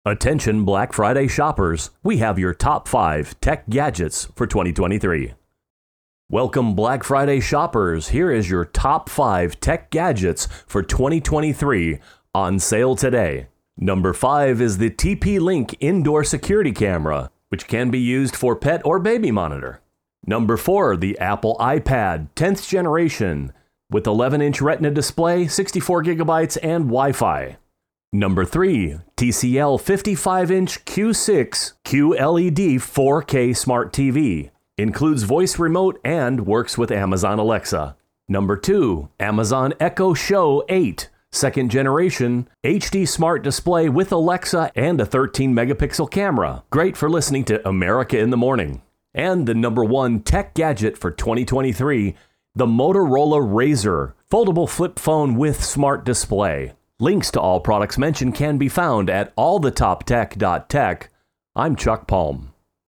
Attention Black Friday shoppers, we have your top 5 tech gadgets for 2023. Welcome Black Friday shoppers, here is your top 5 tech gadgets for 2023 on sale today. Number 5 is the TP-Link indoor security camera, which can be used for pet or baby monitor. Number 4, the Apple iPad 10th generation with 11-inch Retina display, 64 gigabytes, and Wi-Fi. Number 3, TCL 55-inch Q6 QLED 4K Smart TV. Includes voice remote and works with Amazon Alexa. Number 2, Amazon Echo Show 8, 2nd generation, HD smart display with Alexa and a 13-megapixel camera. Great for listening to America in the Morning. And the number 1 tech gadget for 2023, the Motorola Razr, foldable flip phone with smart display. Links to all products mentioned can be found at allthetoptech.tech. I'm Chuck Palm.